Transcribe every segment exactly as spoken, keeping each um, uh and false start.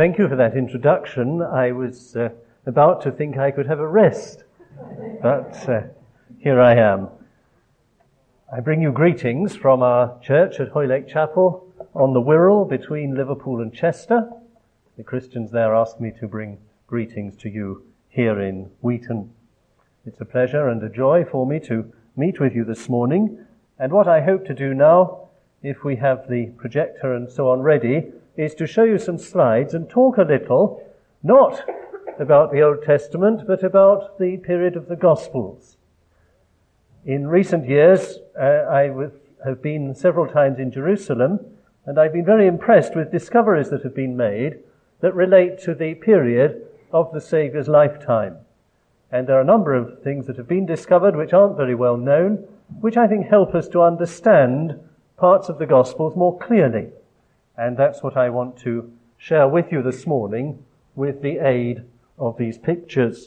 Thank you for that introduction. I was uh, about to think I could have a rest, but uh, here I am. I bring you greetings from our church at Hoylake Chapel on the Wirral between Liverpool and Chester. The Christians there asked me to bring greetings to you here in Wheaton. It's a pleasure and a joy for me to meet with you this morning, and what I hope to do now, if we have the projector and so on ready, is to show you some slides and talk a little, not about the Old Testament, but about the period of the Gospels. In recent years, uh, I w- have been several times in Jerusalem, and I've been very impressed with discoveries that have been made that relate to the period of the Saviour's lifetime. And there are a number of things that have been discovered which aren't very well known, which I think help us to understand parts of the Gospels more clearly. And that's what I want to share with you this morning with the aid of these pictures.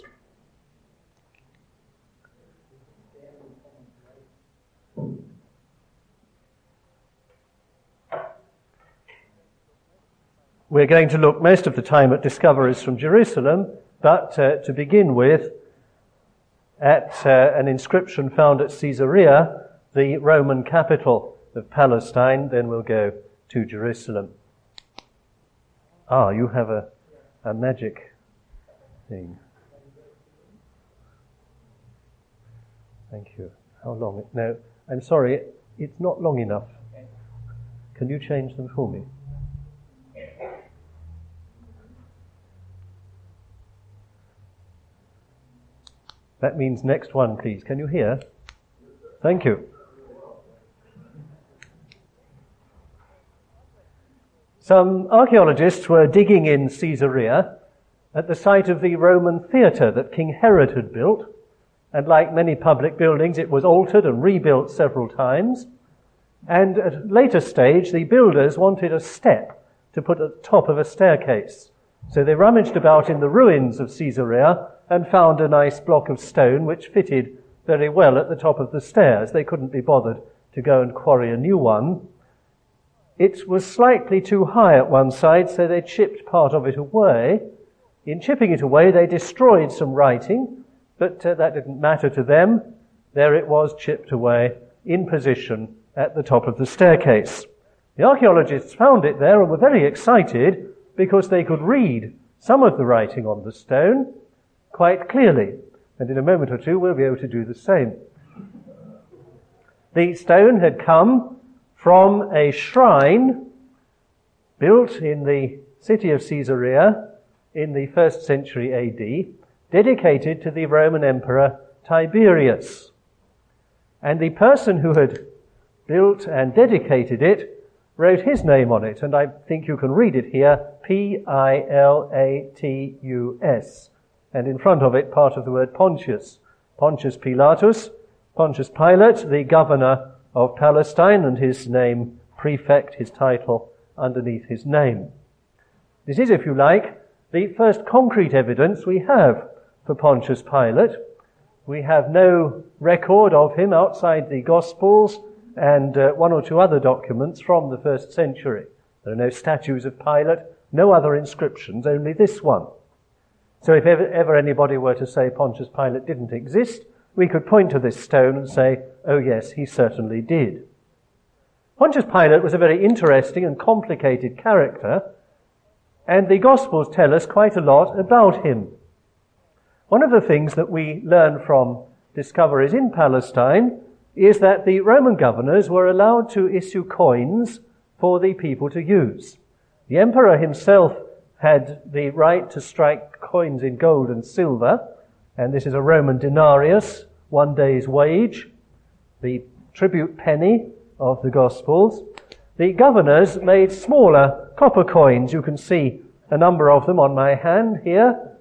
We're going to look most of the time at discoveries from Jerusalem, but uh, to begin with, at uh, an inscription found at Caesarea, the Roman capital of Palestine. Then we'll go to Jerusalem. Ah, you have a, a magic thing. Thank you. How long? No, I'm sorry, it's not long enough. Can you change them for me? That means next one, please. Can you hear? Thank you. Some archaeologists were digging in Caesarea at the site of the Roman theatre that King Herod had built, and like many public buildings, it was altered and rebuilt several times. And at a later stage, the builders wanted a step to put at the top of a staircase. So they rummaged about in the ruins of Caesarea and found a nice block of stone which fitted very well at the top of the stairs. They couldn't be bothered to go and quarry a new one. It was slightly too high at one side, so they chipped part of it away. In chipping it away, they destroyed some writing, but uh, that didn't matter to them. There it was, chipped away, in position at the top of the staircase. The archaeologists found it there and were very excited because they could read some of the writing on the stone quite clearly. And in a moment or two, we'll be able to do the same. The stone had come from a shrine built in the city of Caesarea in the first century A D, dedicated to the Roman Emperor Tiberius. And the person who had built and dedicated it wrote his name on it, and I think you can read it here, P I L A T U S. And in front of it, part of the word Pontius. Pontius Pilatus, Pontius Pilate, the governor of Palestine, and his name, prefect, his title, underneath his name. This is, if you like, the first concrete evidence we have for Pontius Pilate. We have no record of him outside the Gospels and uh, one or two other documents from the first century. There are no statues of Pilate, no other inscriptions, only this one. So if ever, ever anybody were to say Pontius Pilate didn't exist, we could point to this stone and say, oh yes, he certainly did. Pontius Pilate was a very interesting and complicated character, and the Gospels tell us quite a lot about him. One of the things that we learn from discoveries in Palestine is that the Roman governors were allowed to issue coins for the people to use. The emperor himself had the right to strike coins in gold and silver, and this is a Roman denarius, one day's wage, the tribute penny of the Gospels. The governors made smaller copper coins. You can see a number of them on my hand here.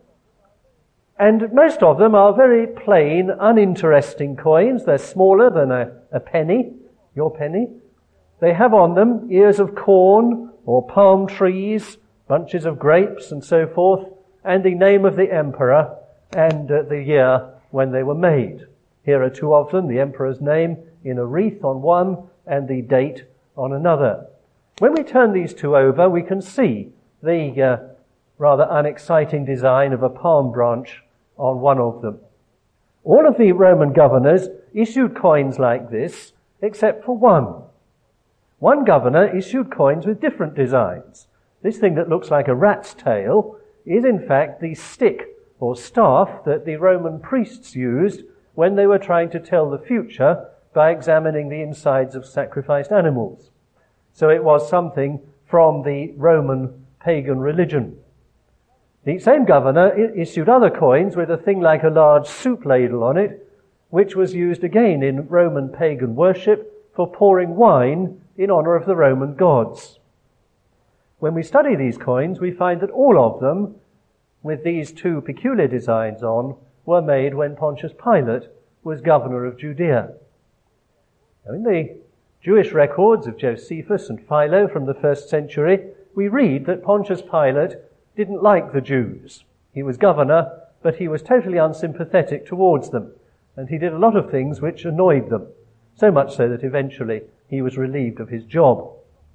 And most of them are very plain, uninteresting coins. They're smaller than a, a penny, your penny. They have on them ears of corn or palm trees, bunches of grapes and so forth, and the name of the emperor and uh, the year when they were made. Here are two of them, the emperor's name in a wreath on one and the date on another. When we turn these two over, we can see the uh, rather unexciting design of a palm branch on one of them. All of the Roman governors issued coins like this, except for one. One governor issued coins with different designs. This thing that looks like a rat's tail is in fact the stick or staff that the Roman priests used when they were trying to tell the future by examining the insides of sacrificed animals. So it was something from the Roman pagan religion. The same governor issued other coins with a thing like a large soup ladle on it, which was used again in Roman pagan worship for pouring wine in honor of the Roman gods. When we study these coins, we find that all of them, with these two peculiar designs on, were made when Pontius Pilate was governor of Judea. Now, in the Jewish records of Josephus and Philo from the first century, we read that Pontius Pilate didn't like the Jews. He was governor, but he was totally unsympathetic towards them, and he did a lot of things which annoyed them, so much so that eventually he was relieved of his job.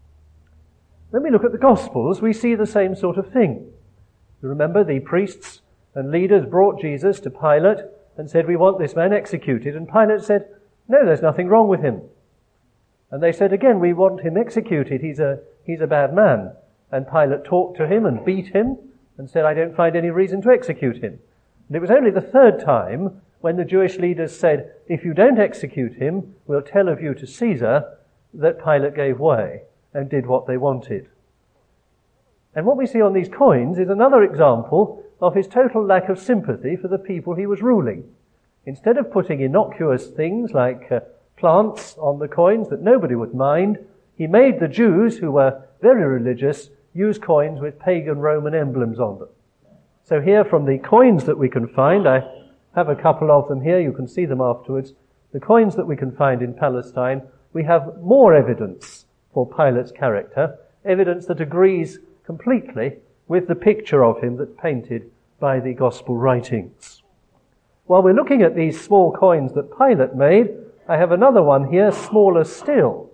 When we look at the Gospels, we see the same sort of thing. You remember the priests and leaders brought Jesus to Pilate and said, "We want this man executed." And Pilate said, "No, there's nothing wrong with him." And they said again, "We want him executed. He's a, he's a bad man." And Pilate talked to him and beat him and said, "I don't find any reason to execute him." And it was only the third time when the Jewish leaders said, "If you don't execute him, we'll tell of you to Caesar," that Pilate gave way and did what they wanted. And what we see on these coins is another example of his total lack of sympathy for the people he was ruling. Instead of putting innocuous things like uh, plants on the coins that nobody would mind, he made the Jews, who were very religious, use coins with pagan Roman emblems on them. So here, from the coins that we can find, I have a couple of them here, you can see them afterwards, the coins that we can find in Palestine, we have more evidence for Pilate's character, evidence that agrees completely with the picture of him that's painted by the gospel writings. While we're looking at these small coins that Pilate made, I have another one here, smaller still.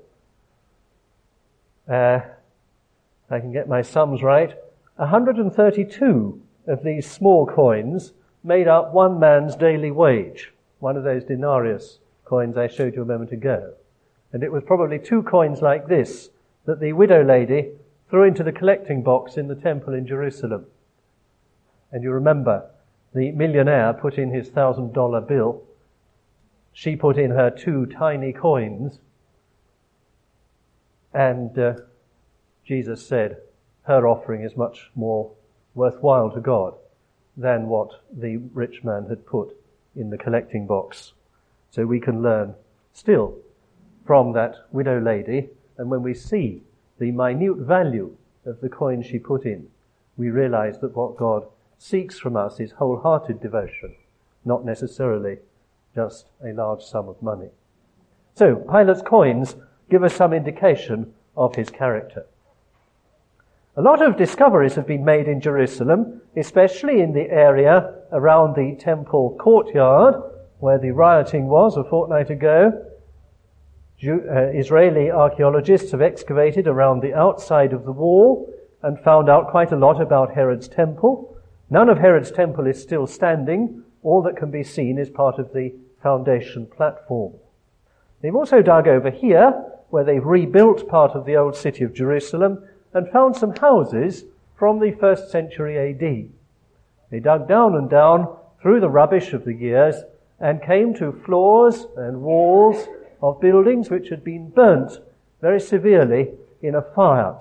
Uh, if I can get my sums right, one hundred thirty-two of these small coins made up one man's daily wage, one of those denarius coins I showed you a moment ago. And it was probably two coins like this that the widow lady threw into the collecting box in the temple in Jerusalem. And you remember, the millionaire put in his thousand dollar bill. She put in her two tiny coins. And uh, Jesus said, her offering is much more worthwhile to God than what the rich man had put in the collecting box. So we can learn still from that widow lady, and when we see the minute value of the coin she put in, we realize that what God seeks from us is wholehearted devotion, not necessarily just a large sum of money. So, Pilate's coins give us some indication of his character. A lot of discoveries have been made in Jerusalem, especially in the area around the temple courtyard, where the rioting was a fortnight ago. Jew, uh, Israeli archaeologists have excavated around the outside of the wall and found out quite a lot about Herod's temple. None of Herod's temple is still standing. All that can be seen is part of the foundation platform. They've also dug over here, where they've rebuilt part of the old city of Jerusalem, and found some houses from the first century A D. They dug down and down through the rubbish of the years and came to floors and walls of buildings which had been burnt very severely in a fire.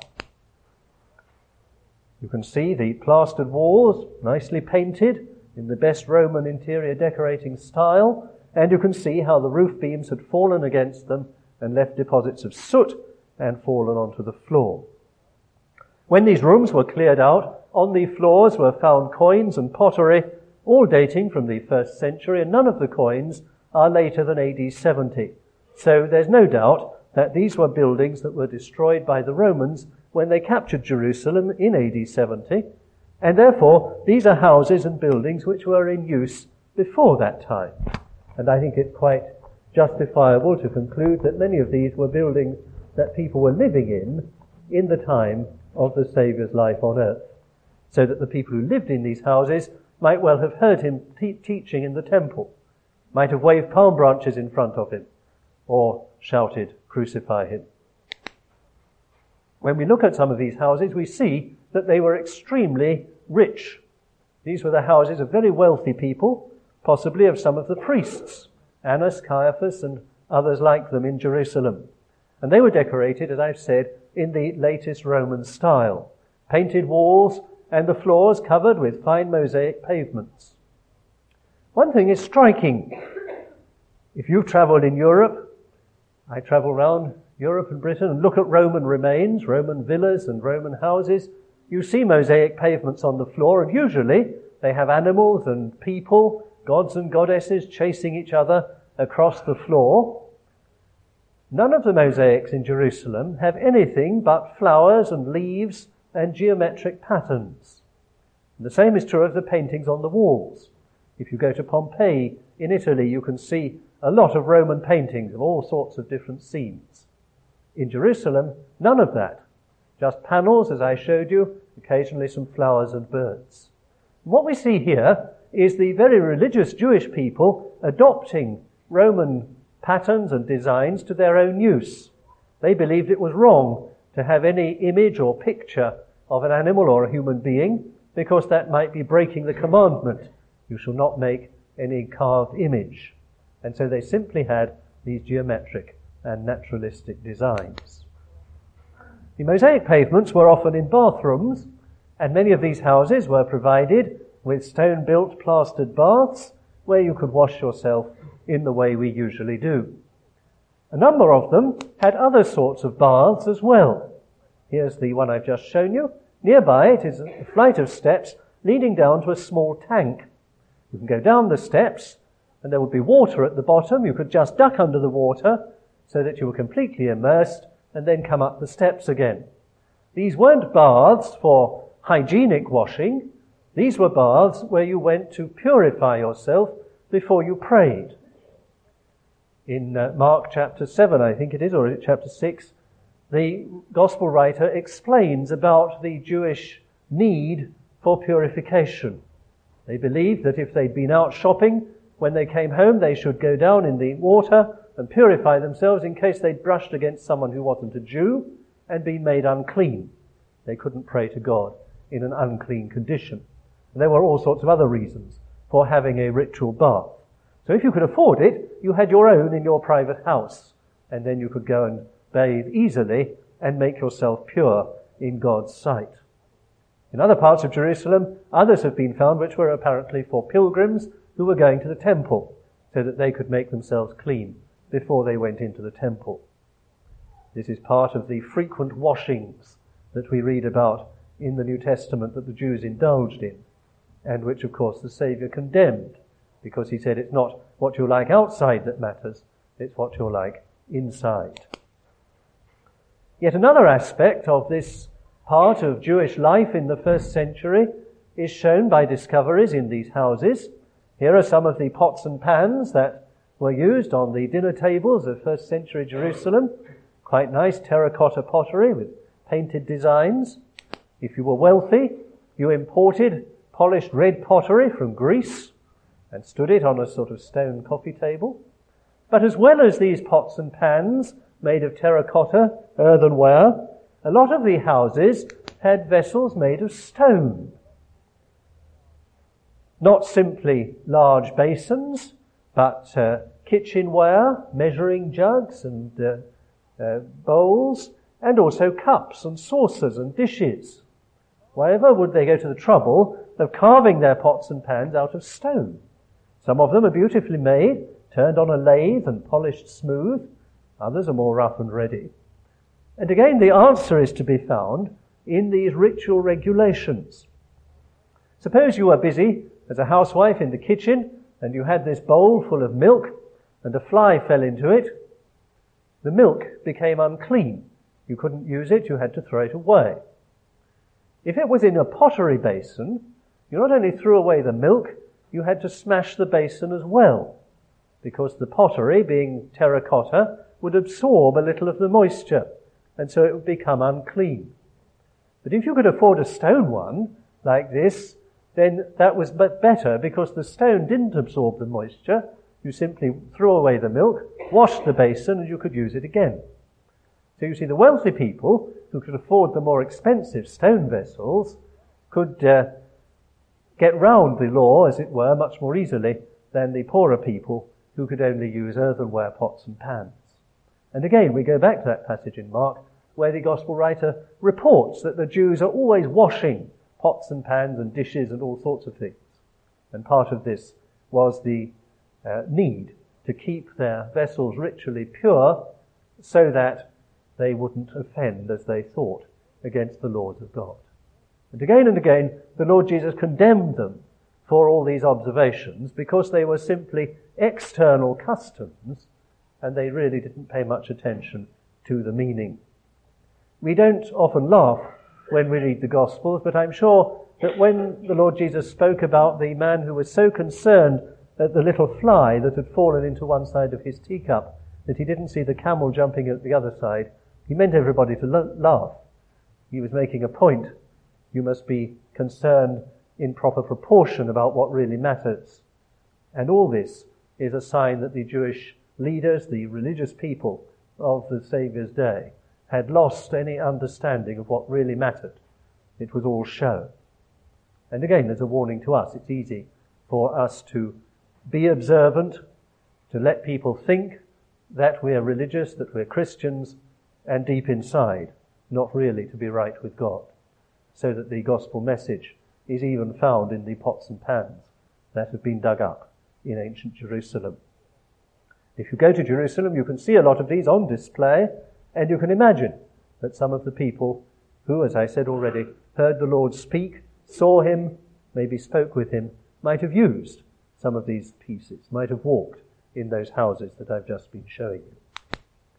You can see the plastered walls, nicely painted in the best Roman interior decorating style, and you can see how the roof beams had fallen against them and left deposits of soot and fallen onto the floor. When these rooms were cleared out, on the floors were found coins and pottery, all dating from the first century, and none of the coins are later than A D seventy. So there's no doubt that these were buildings that were destroyed by the Romans when they captured Jerusalem in A D seventy, and therefore these are houses and buildings which were in use before that time. And I think it's quite justifiable to conclude that many of these were buildings that people were living in in the time of the Saviour's life on earth. so that the people who lived in these houses might well have heard him te- teaching in the temple, might have waved palm branches in front of him, or shouted, "Crucify him." When we look at some of these houses, we see that they were extremely rich. These were the houses of very wealthy people, possibly of some of the priests, Annas, Caiaphas, and others like them in Jerusalem. And they were decorated, as I've said, in the latest Roman style. Painted walls and the floors covered with fine mosaic pavements. One thing is striking. If you've travelled in Europe, I travel around Europe and Britain and look at Roman remains, Roman villas and Roman houses, you see mosaic pavements on the floor, and usually they have animals and people, gods and goddesses chasing each other across the floor. None of the mosaics in Jerusalem have anything but flowers and leaves and geometric patterns. And the same is true of the paintings on the walls. If you go to Pompeii in Italy, you can see a lot of Roman paintings of all sorts of different scenes. In Jerusalem, none of that. Just panels, as I showed you, occasionally some flowers and birds. And what we see here is the very religious Jewish people adopting Roman patterns and designs to their own use. They believed it was wrong to have any image or picture of an animal or a human being, because that might be breaking the commandment, "You shall not make any carved image." And so they simply had these geometric and naturalistic designs. The mosaic pavements were often in bathrooms, and many of these houses were provided with stone-built plastered baths where you could wash yourself in the way we usually do. A number of them had other sorts of baths as well. Here's the one I've just shown you. Nearby it is a flight of steps leading down to a small tank. You can go down the steps and there would be water at the bottom. You could just duck under the water so that you were completely immersed and then come up the steps again. These weren't baths for hygienic washing. These were baths where you went to purify yourself before you prayed. In uh, Mark chapter seven, I think it is, or is it chapter six, the gospel writer explains about the Jewish need for purification. They believed that if they'd been out shopping, when they came home they should go down in the water and purify themselves in case they'd brushed against someone who wasn't a Jew and been made unclean. They couldn't pray to God in an unclean condition. And there were all sorts of other reasons for having a ritual bath. So if you could afford it, you had your own in your private house, and then you could go and bathe easily and make yourself pure in God's sight. In other parts of Jerusalem, others have been found which were apparently for pilgrims who were going to the temple, so that they could make themselves clean before they went into the temple. This is part of the frequent washings that we read about in the New Testament that the Jews indulged in, and which, of course, the Saviour condemned, because he said it's not what you're like outside that matters, it's what you're like inside. Yet another aspect of this part of Jewish life in the first century is shown by discoveries in these houses. Here are some of the pots and pans that were used on the dinner tables of first century Jerusalem. Quite nice terracotta pottery with painted designs. If you were wealthy, you imported polished red pottery from Greece and stood it on a sort of stone coffee table. But as well as these pots and pans made of terracotta, earthenware, a lot of the houses had vessels made of stone. Not simply large basins, but uh, kitchenware, measuring jugs and uh, uh, bowls, and also cups and saucers and dishes. Why ever would they go to the trouble of carving their pots and pans out of stone? Some of them are beautifully made, turned on a lathe and polished smooth. Others are more rough and ready. And again, the answer is to be found in these ritual regulations. Suppose you were busy as a housewife in the kitchen and you had this bowl full of milk and a fly fell into it. The milk became unclean. You couldn't use it, you had to throw it away. If it was in a pottery basin, you not only threw away the milk, you had to smash the basin as well, because the pottery, being terracotta, would absorb a little of the moisture, and so it would become unclean. But if you could afford a stone one, like this, then that was but better because the stone didn't absorb the moisture. You simply threw away the milk, washed the basin, and you could use it again. So you see, the wealthy people who could afford the more expensive stone vessels could uh, get round the law, as it were, much more easily than the poorer people who could only use earthenware pots and pans. And again, we go back to that passage in Mark where the gospel writer reports that the Jews are always washing pots and pans and dishes and all sorts of things. And part of this was the uh, need to keep their vessels ritually pure so that they wouldn't offend, as they thought, against the laws of God. And again and again, the Lord Jesus condemned them for all these observations because they were simply external customs and they really didn't pay much attention to the meaning. We don't often laugh when we read the Gospels, but I'm sure that when the Lord Jesus spoke about the man who was so concerned at the little fly that had fallen into one side of his teacup that he didn't see the camel jumping at the other side, he meant everybody to lo- laugh. He was making a point. You must be concerned in proper proportion about what really matters. And all this is a sign that the Jewish leaders, the religious people of the Saviour's day, had lost any understanding of what really mattered. It was all show. And again, there's a warning to us. It's easy for us to be observant, to let people think that we're religious, that we're Christians, and deep inside, not really to be right with God. So that the gospel message is even found in the pots and pans that have been dug up in ancient Jerusalem. If you go to Jerusalem, you can see a lot of these on display, and you can imagine that some of the people who, as I said already, heard the Lord speak, saw him, maybe spoke with him, might have used some of these pieces, might have walked in those houses that I've just been showing you.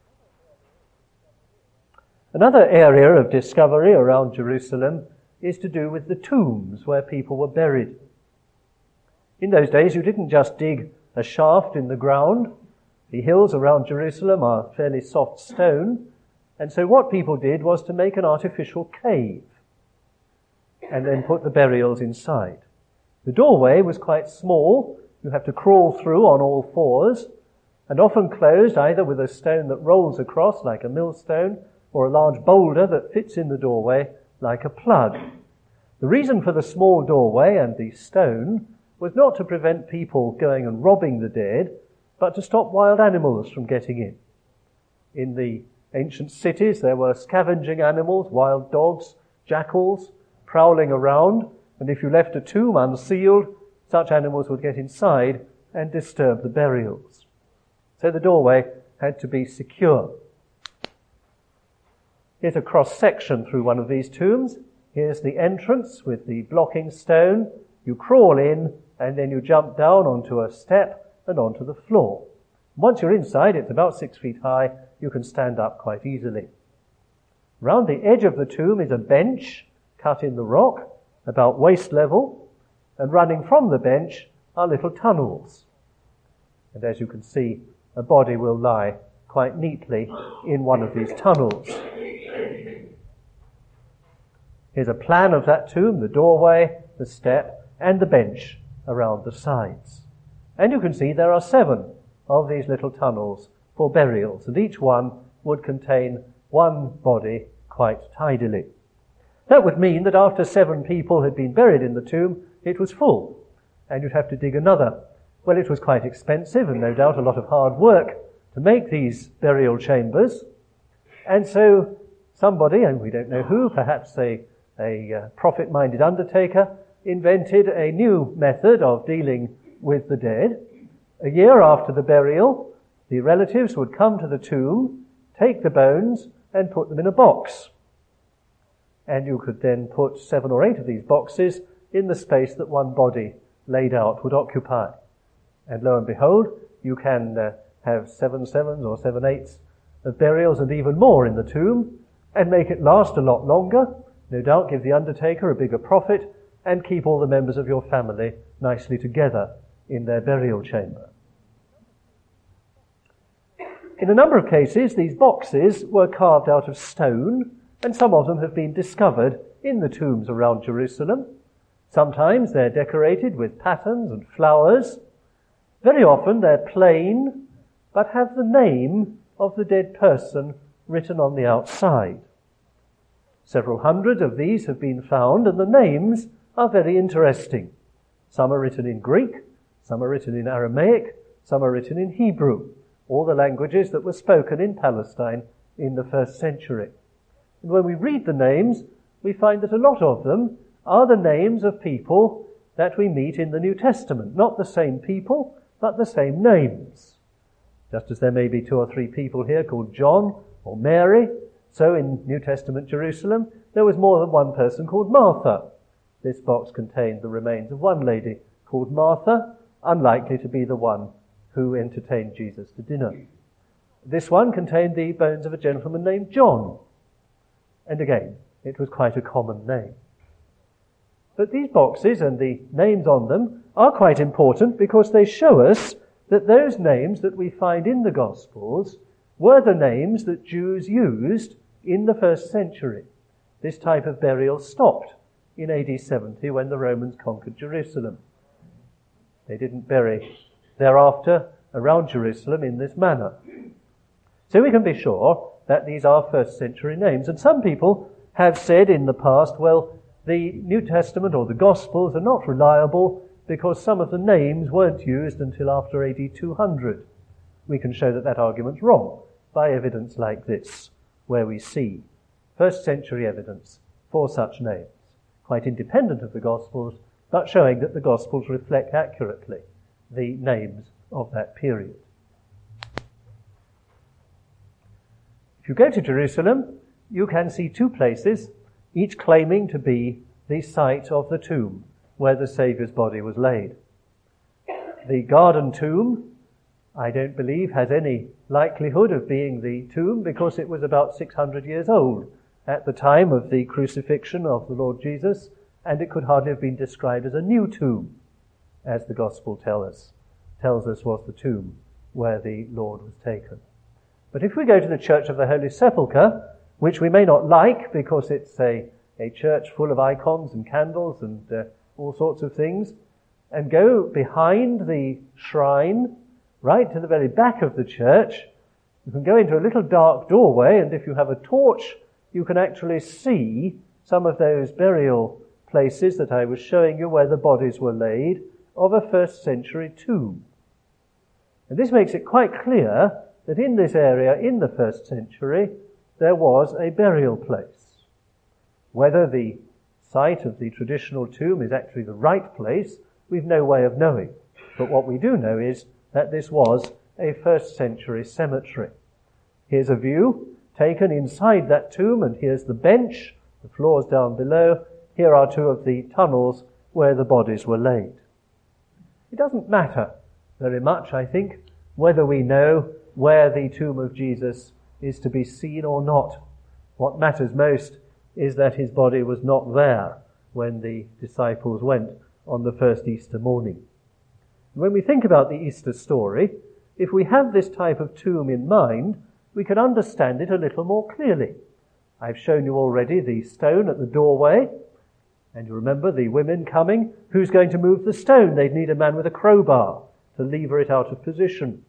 Another area of discovery around Jerusalem is to do with the tombs where people were buried. In those days, you didn't just dig a shaft in the ground. The hills around Jerusalem are fairly soft stone, and so what people did was to make an artificial cave and then put the burials inside. The doorway was quite small. You have to crawl through on all fours, and often closed either with a stone that rolls across like a millstone or a large boulder that fits in the doorway like a plug. The reason for the small doorway and the stone was not to prevent people going and robbing the dead, but to stop wild animals from getting in. In the ancient cities, there were scavenging animals, wild dogs, jackals, prowling around, and if you left a tomb unsealed, such animals would get inside and disturb the burials. So the doorway had to be secure. Here's a cross-section through one of these tombs. Here's the entrance with the blocking stone. You crawl in, and then you jump down onto a step and onto the floor. Once you're inside, it's about six feet high. You can stand up quite easily. Round the edge of the tomb is a bench cut in the rock, about waist level, and running from the bench are little tunnels. And as you can see, a body will lie quite neatly in one of these tunnels. Here's a plan of that tomb, the doorway, the step, and the bench around the sides. And you can see there are seven of these little tunnels for burials, and each one would contain one body quite tidily. That would mean that after seven people had been buried in the tomb, it was full, and you'd have to dig another. Well, it was quite expensive and no doubt a lot of hard work to make these burial chambers, and so somebody, and we don't know who, perhaps a, a uh, prophet-minded undertaker, invented a new method of dealing with the dead. A year after the burial, the relatives would come to the tomb, take the bones, and put them in a box. And you could then put seven or eight of these boxes in the space that one body laid out would occupy. And lo and behold, you can uh, have seven sevens or seven eights of burials and even more in the tomb, and make it last a lot longer, no doubt give the undertaker a bigger profit, and keep all the members of your family nicely together in their burial chamber. In a number of cases, these boxes were carved out of stone, and some of them have been discovered in the tombs around Jerusalem. Sometimes they're decorated with patterns and flowers. Very often they're plain, but have the name of the dead person written on the outside. Several hundred of these have been found, and the names are very interesting. Some are written in Greek, some are written in Aramaic, some are written in Hebrew, all the languages that were spoken in Palestine in the first century. And when we read the names, we find that a lot of them are the names of people that we meet in the New Testament. Not the same people, but the same names. Just as there may be two or three people here called John or Mary, so in New Testament Jerusalem, there was more than one person called Martha. This box contained the remains of one lady called Martha, unlikely to be the one who entertained Jesus to dinner. This one contained the bones of a gentleman named John. And again, it was quite a common name. But these boxes and the names on them are quite important because they show us that those names that we find in the Gospels were the names that Jews used in the first century. This type of burial stopped in A D seventy when the Romans conquered Jerusalem. They didn't bury thereafter around Jerusalem in this manner. So we can be sure that these are first century names. And some people have said in the past, well, the New Testament or the Gospels are not reliable because some of the names weren't used until after A D two hundred. We can show that that argument's wrong by evidence like this, where we see first century evidence for such names, quite independent of the Gospels, but showing that the Gospels reflect accurately the names of that period. If you go to Jerusalem, you can see two places, each claiming to be the site of the tomb where the Saviour's body was laid. The garden tomb, I don't believe, has any likelihood of being the tomb because it was about six hundred years old at the time of the crucifixion of the Lord Jesus, and it could hardly have been described as a new tomb, as the Gospel tell us, tells us was the tomb where the Lord was taken. But if we go to the Church of the Holy Sepulchre, which we may not like because it's a, a church full of icons and candles and uh, all sorts of things, and go behind the shrine, right to the very back of the church, you can go into a little dark doorway, and if you have a torch, you can actually see some of those burial places that I was showing you where the bodies were laid of a first century tomb. And this makes it quite clear that in this area, in the first century, there was a burial place. Whether the site of the traditional tomb is actually the right place, we've no way of knowing. But what we do know is that this was a first century cemetery. Here's a view taken inside that tomb, and here's the bench, the floors down below. Here are two of the tunnels where the bodies were laid. It doesn't matter very much, I think, whether we know where the tomb of Jesus is to be seen or not. What matters most is that his body was not there when the disciples went on the first Easter morning. When we think about the Easter story, if we have this type of tomb in mind, we can understand it a little more clearly. I've shown you already the stone at the doorway, and you remember the women coming. Who's going to move the stone? They'd need a man with a crowbar to lever it out of position.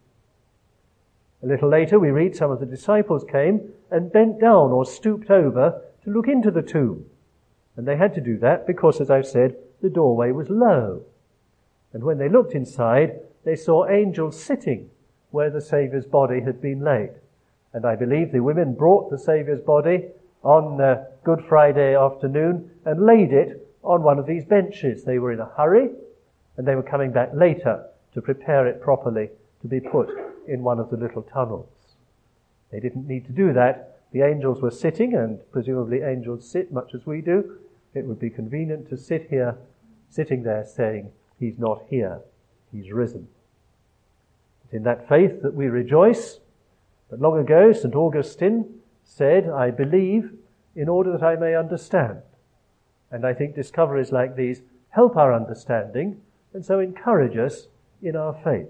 A little later we read some of the disciples came and bent down or stooped over to look into the tomb. And they had to do that because, as I've said, the doorway was low. And when they looked inside, they saw angels sitting where the Saviour's body had been laid. And I believe the women brought the Saviour's body on uh, Good Friday afternoon and laid it on one of these benches. They were in a hurry, and they were coming back later to prepare it properly to be put in one of the little tunnels. They didn't need to do that. The angels were sitting, and presumably angels sit much as we do. It would be convenient to sit here, sitting there saying, he's not here, he's risen. It's in that faith that we rejoice. But long ago, Saint Augustine said, I believe in order that I may understand. And I think discoveries like these help our understanding and so encourage us in our faith.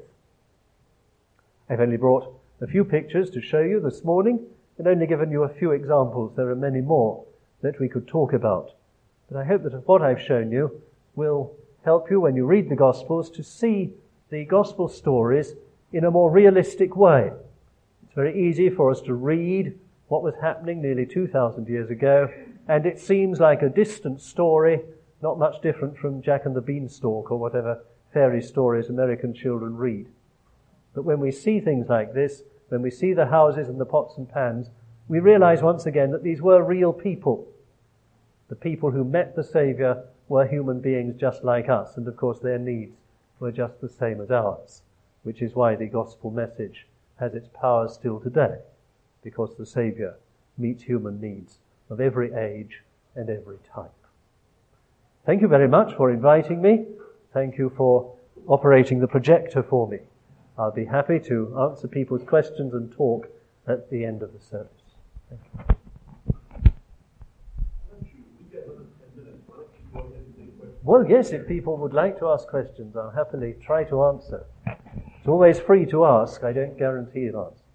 I've only brought a few pictures to show you this morning and only given you a few examples. There are many more that we could talk about. But I hope that what I've shown you will help you when you read the Gospels to see the Gospel stories in a more realistic way. It's very easy for us to read what was happening nearly two thousand years ago, and it seems like a distant story, not much different from Jack and the Beanstalk or whatever fairy stories American children read. But when we see things like this, when we see the houses and the pots and pans, we realize once again that these were real people. The people who met the Saviour were human beings just like us, and of course their needs were just the same as ours, which is why the gospel message has its power still today, because the Saviour meets human needs of every age and every type. Thank you very much for inviting me. Thank you for operating the projector for me. I'll be happy to answer people's questions and talk at the end of the service. Thank you. Well, yes, if people would like to ask questions, I'll happily try to answer. It's always free to ask. I don't guarantee an answer.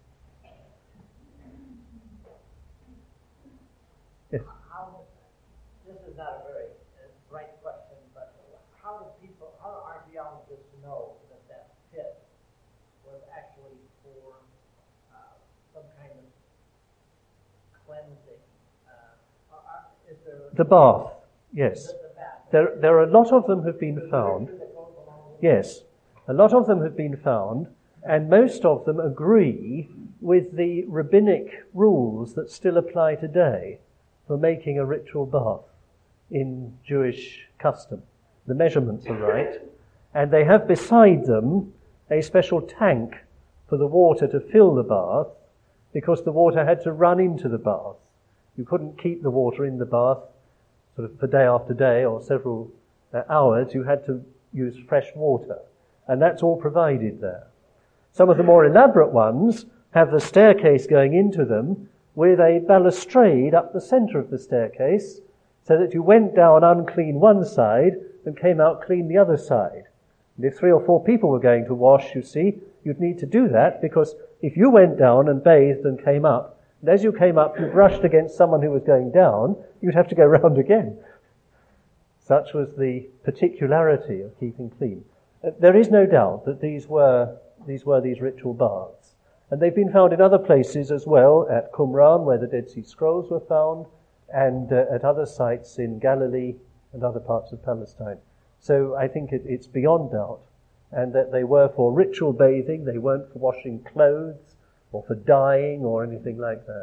Yes. How, this is not a very uh, bright question, but how do people, how do archaeologists know that that pit was actually for uh, some kind of cleansing? Uh, are, is there the bath, yes. The, the bath. There, there are a lot of them have been found. Yes, a lot of them have been found, and most of them agree with the rabbinic rules that still apply today for making a ritual bath in Jewish custom. The measurements are right, and they have beside them a special tank for the water to fill the bath, because the water had to run into the bath. You couldn't keep the water in the bath sort of for day after day or several uh, hours. You had to use fresh water, and that's all provided there. Some of the more elaborate ones have the staircase going into them with a balustrade up the centre of the staircase, so that you went down unclean one side and came out clean the other side. And if three or four people were going to wash, you see, you'd need to do that, because if you went down and bathed and came up, and as you came up, you brushed against someone who was going down, you'd have to go round again. Such was the particularity of keeping clean. Uh, there is no doubt that these were these were these ritual baths. And they've been found in other places as well, at Qumran, where the Dead Sea Scrolls were found, and uh, at other sites in Galilee and other parts of Palestine. So I think it, it's beyond doubt, and that they were for ritual bathing. They weren't for washing clothes or for dyeing or anything like that.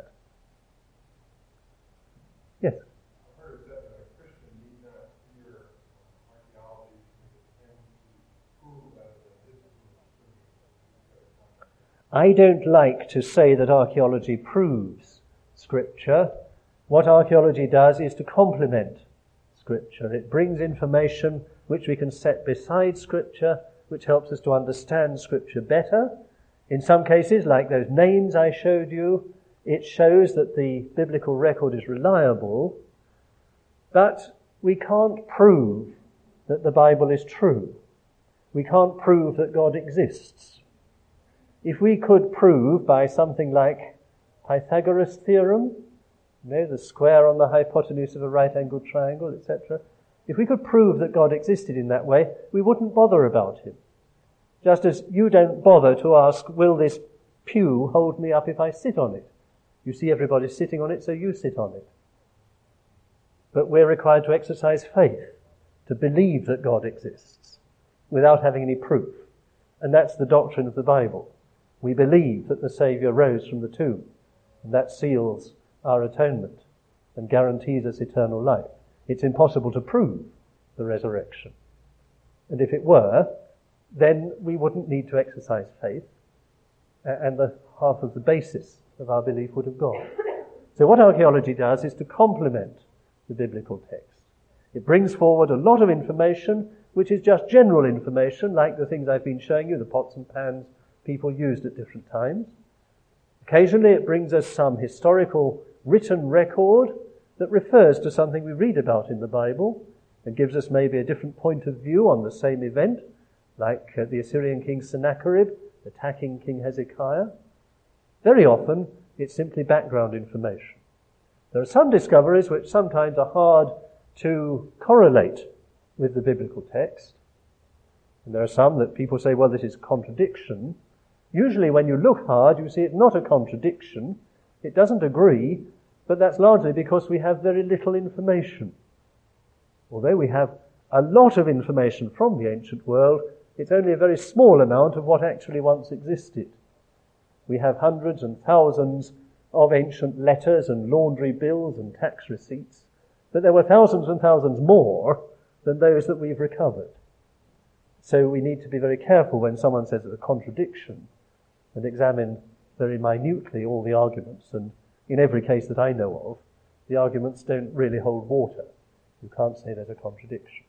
Yes? I've heard that a Christian need not fear archaeology because it tends to prove as a discipline. I don't like to say that archaeology proves Scripture. What archaeology does is to complement Scripture. It brings information which we can set beside Scripture, which helps us to understand Scripture better. In some cases, like those names I showed you, it shows that the biblical record is reliable, but we can't prove that the Bible is true. We can't prove that God exists. If we could prove by something like Pythagoras' theorem, you know, the square on the hypotenuse of a right-angled triangle, et cetera, if we could prove that God existed in that way, we wouldn't bother about him. Just as you don't bother to ask, will this pew hold me up if I sit on it? You see everybody sitting on it, so you sit on it. But we're required to exercise faith, to believe that God exists, without having any proof. And that's the doctrine of the Bible. We believe that the Saviour rose from the tomb, and that seals our atonement and guarantees us eternal life. It's impossible to prove the resurrection. And if it were, then we wouldn't need to exercise faith, and the half of the basis of our belief would have gone. So what archaeology does is to complement the biblical text. It brings forward a lot of information which is just general information, like the things I've been showing you, the pots and pans people used at different times. Occasionally it brings us some historical written record that refers to something we read about in the Bible and gives us maybe a different point of view on the same event, like uh, the Assyrian king Sennacherib attacking King Hezekiah. Very often, it's simply background information. There are some discoveries which sometimes are hard to correlate with the biblical text. And there are some that people say, well, this is contradiction. Usually when you look hard, you see it's not a contradiction. It doesn't agree, but that's largely because we have very little information. Although we have a lot of information from the ancient world, it's only a very small amount of what actually once existed. We have hundreds and thousands of ancient letters and laundry bills and tax receipts, but there were thousands and thousands more than those that we've recovered. So we need to be very careful when someone says it's a contradiction and examine very minutely all the arguments. And in every case that I know of, the arguments don't really hold water. You can't say there's a contradiction.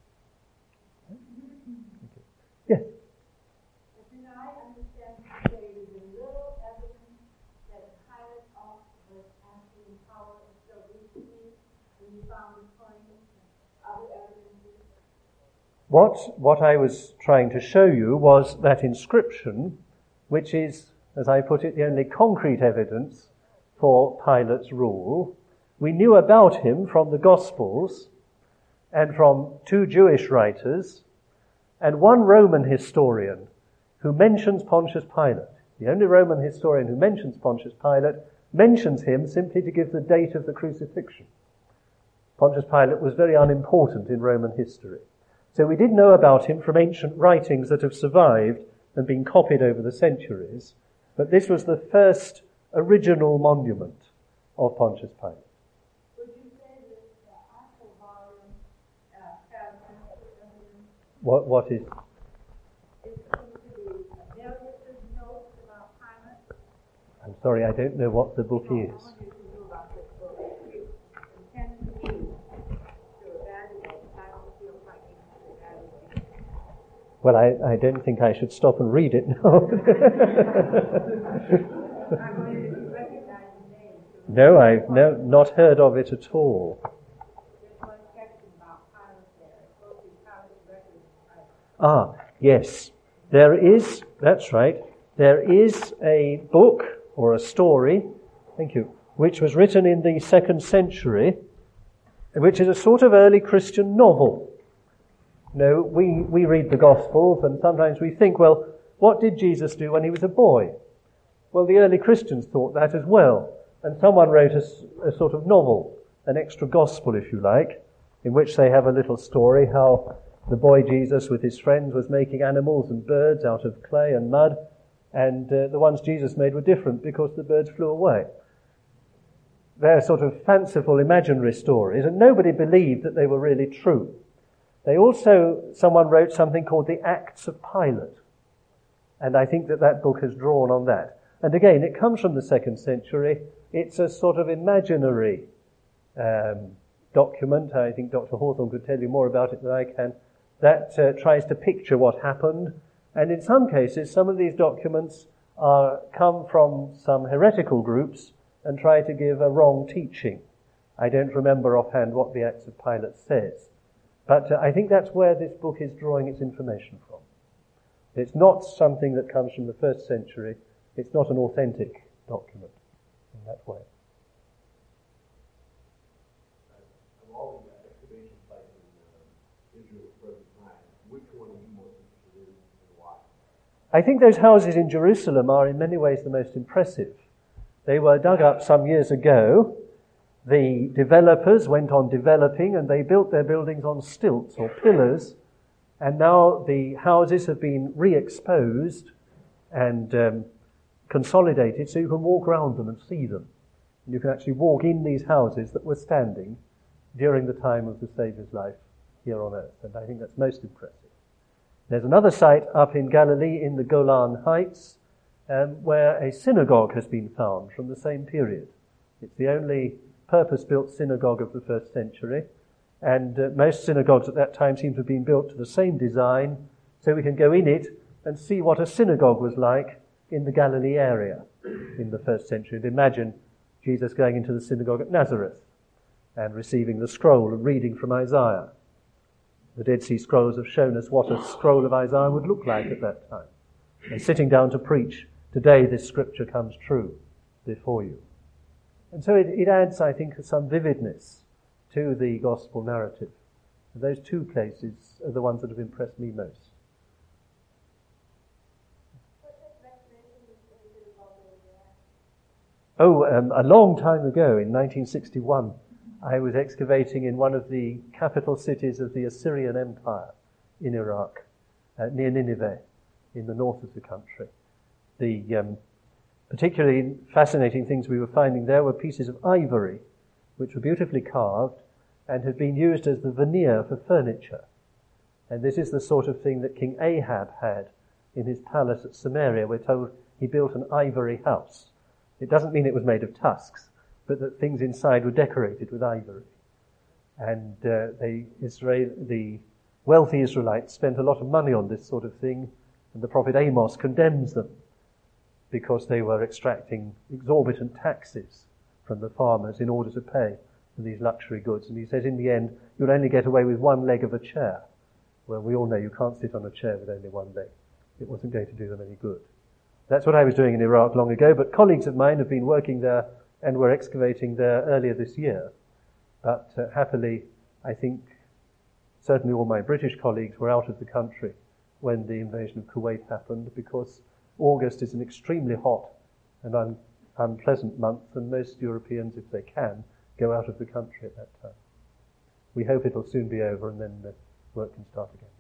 Yes? Did I understand you say there's little evidence that Pilate was actually in power until recently when you found the coins and other evidences? What, what I was trying to show you was that inscription, which is, as I put it, the only concrete evidence for Pilate's rule. We knew about him from the Gospels and from two Jewish writers and one Roman historian who mentions Pontius Pilate. The only Roman historian who mentions Pontius Pilate mentions him simply to give the date of the crucifixion. Pontius Pilate was very unimportant in Roman history. So we did know about him from ancient writings that have survived and been copied over the centuries, but this was the first original monument of Pontius Pilate. Would you say that the actual volume uh, has evidence? What, what is? It seems to be a narrative notes about Pilate. I'm sorry, I don't know what the book I is. wonder if you knew about this book. You intend to use to evaluate. I don't feel like you should evaluate. Well, I, I don't think I should stop and read it now. I wonder if you recognize the name. No, I've no, not heard of it at all. There's one section about Pilate there. It's supposed to be Pilate's record of Pilate. Ah, yes. There is, that's right, there is a book or a story, thank you, which was written in the second century, which is a sort of early Christian novel. No, we, we read the Gospels and sometimes we think, well, what did Jesus do when he was a boy? Well, the early Christians thought that as well. And someone wrote a, a sort of novel, an extra gospel, if you like, in which they have a little story how the boy Jesus with his friends was making animals and birds out of clay and mud, and uh, the ones Jesus made were different because the birds flew away. They're sort of fanciful, imaginary stories, and nobody believed that they were really true. They also, someone wrote something called the Acts of Pilate, and I think that that book has drawn on that. And again, it comes from the second century. It's a sort of imaginary um, document. I think Doctor Hawthorne could tell you more about it than I can. That uh, tries to picture what happened. And in some cases, some of these documents are come from some heretical groups and try to give a wrong teaching. I don't remember offhand what the Acts of Pilate says. But uh, I think that's where this book is drawing its information from. It's not something that comes from the first century. It's not an authentic document in that way. Of all the excavation sites in uh, Israel at the present time, which one are you most interested in and why? I think those houses in Jerusalem are in many ways the most impressive. They were dug up some years ago. The developers went on developing and they built their buildings on stilts or pillars, and now the houses have been re-exposed and um, consolidated so you can walk around them and see them. And you can actually walk in these houses that were standing during the time of the Saviour's life here on earth, and I think that's most impressive. There's another site up in Galilee in the Golan Heights um, where a synagogue has been found from the same period. It's the only purpose-built synagogue of the first century, and uh, most synagogues at that time seem to have been built to the same design, so we can go in it and see what a synagogue was like in the Galilee area in the first century. And imagine Jesus going into the synagogue at Nazareth and receiving the scroll and reading from Isaiah. The Dead Sea Scrolls have shown us what a scroll of Isaiah would look like at that time. And sitting down to preach, today this scripture comes true before you. And so it, it adds, I think, some vividness to the gospel narrative And those two places are the ones that have impressed me most. Oh, um, a long time ago, in nineteen sixty-one, I was excavating in one of the capital cities of the Assyrian Empire in Iraq, uh, near Nineveh, in the north of the country. The um, particularly fascinating things we were finding there were pieces of ivory, which were beautifully carved and had been used as the veneer for furniture. And this is the sort of thing that King Ahab had in his palace at Samaria. We're told he built an ivory house. It doesn't mean it was made of tusks, but that things inside were decorated with ivory. And uh, the, Israel, the wealthy Israelites spent a lot of money on this sort of thing, and the prophet Amos condemns them because they were extracting exorbitant taxes from the farmers in order to pay for these luxury goods. And he says, in the end, you'll only get away with one leg of a chair. Well, we all know you can't sit on a chair with only one leg. It wasn't going to do them any good. That's what I was doing in Iraq long ago, but colleagues of mine have been working there and were excavating there earlier this year. But uh, happily, I think certainly all my British colleagues were out of the country when the invasion of Kuwait happened, because August is an extremely hot and un- unpleasant month, and most Europeans, if they can, go out of the country at that time. We hope it'll soon be over and then the work can start again.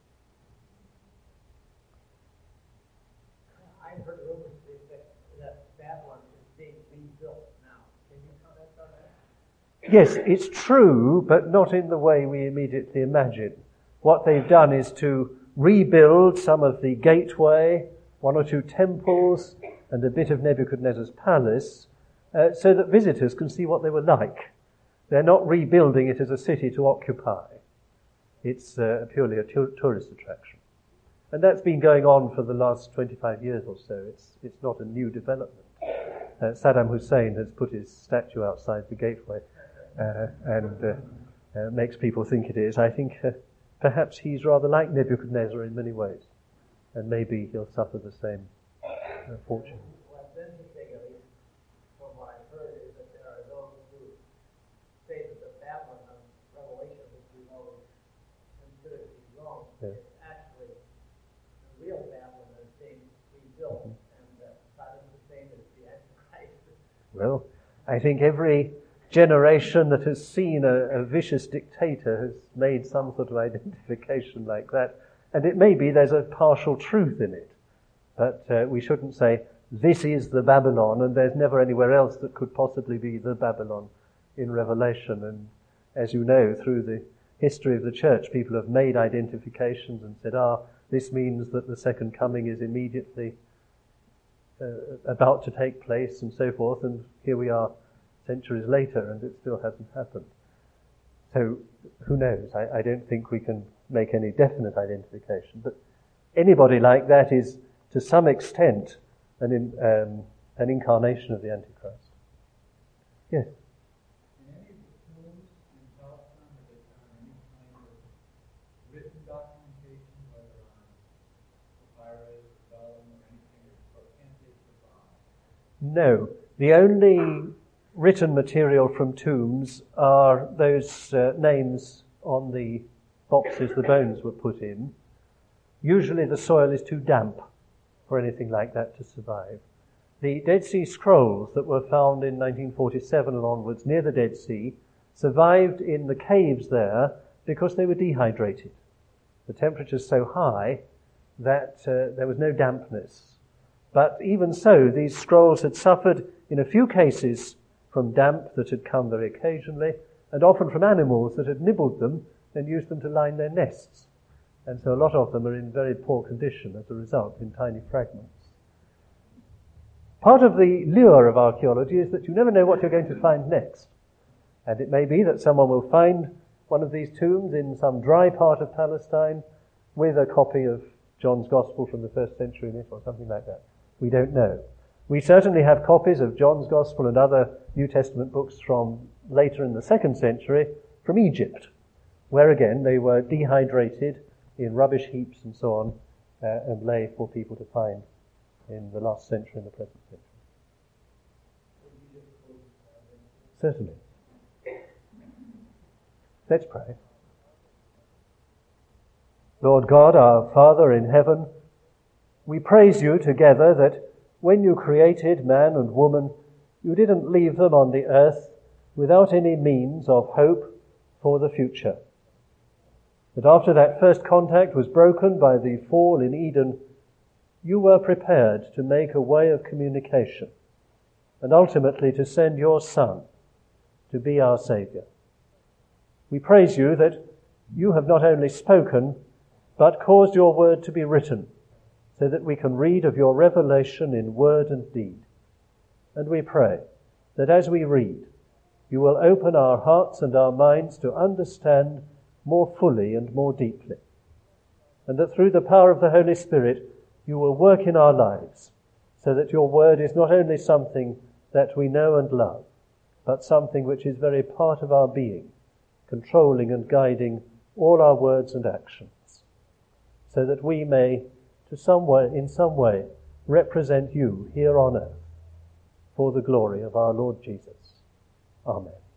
I've heard rumors that, that Babylon is being rebuilt now. Can you comment on that? Yes, it's true, but not in the way we immediately imagine. What they've done is to rebuild some of the gateway, one or two temples, and a bit of Nebuchadnezzar's palace, uh, so that visitors can see what they were like. They're not rebuilding it as a city to occupy. It's uh, purely a tu- tourist attraction. And that's been going on for the last twenty-five years or so. It's it's not a new development. Uh, Saddam Hussein has put his statue outside the gateway uh, and uh, uh, makes people think it is. I think uh, perhaps he's rather like Nebuchadnezzar in many ways, and maybe he'll suffer the same uh, fortune. What's interesting, at least from what I've heard, is that there are those who say that the Babylon of Revelation, which we know is considered to be wrong, Yeah. is actually the real Babylon that is being rebuilt, mm-hmm. and that Saddam Hussein is the Antichrist. Well, I think every generation that has seen a, a vicious dictator has made some sort of identification like that. And it may be there's a partial truth in it. But uh, we shouldn't say, this is the Babylon, and there's never anywhere else that could possibly be the Babylon in Revelation. And as you know, through the history of the church, people have made identifications and said, ah, this means that the second coming is immediately uh, about to take place, and so forth. And here we are centuries later, and it still hasn't happened. So, who knows? I, I don't think we can make any definite identification. But anybody like that is, to some extent, an, in, um, an incarnation of the Antichrist. Yes? In any of the tombs in Palestine, have they found any kind of written documentation, whether on papyrus or vellum or anything, or can't they survive? No. The only written material from tombs are those uh, names on the boxes the bones were put in. Usually the soil is too damp for anything like that to survive. The Dead Sea Scrolls that were found in nineteen forty-seven and onwards near the Dead Sea survived in the caves there because they were dehydrated. The temperature's so high that uh, there was no dampness. But even so, these scrolls had suffered in a few cases from damp that had come very occasionally, and often from animals that had nibbled them and used them to line their nests. And so a lot of them are in very poor condition as a result, in tiny fragments. Part of the lure of archaeology is that you never know what you're going to find next. And it may be that someone will find one of these tombs in some dry part of Palestine with a copy of John's Gospel from the first century in it, or something like that. We don't know. We certainly have copies of John's Gospel and other New Testament books from later in the second century from Egypt, where again they were dehydrated in rubbish heaps and so on, uh, and lay for people to find in the last century and the present century. Certainly. Let's pray. Lord God, our Father in heaven, we praise you together that when you created man and woman, you didn't leave them on the earth without any means of hope for the future. That after that first contact was broken by the fall in Eden, you were prepared to make a way of communication and ultimately to send your Son to be our Saviour. We praise you that you have not only spoken, but caused your word to be written, so that we can read of your revelation in word and deed. And we pray that as we read, you will open our hearts and our minds to understand more fully and more deeply, and that through the power of the Holy Spirit, you will work in our lives, so that your word is not only something that we know and love, but something which is very part of our being, controlling and guiding all our words and actions, so that we may, to some way, in some way, represent you here on earth for the glory of our Lord Jesus. Amen.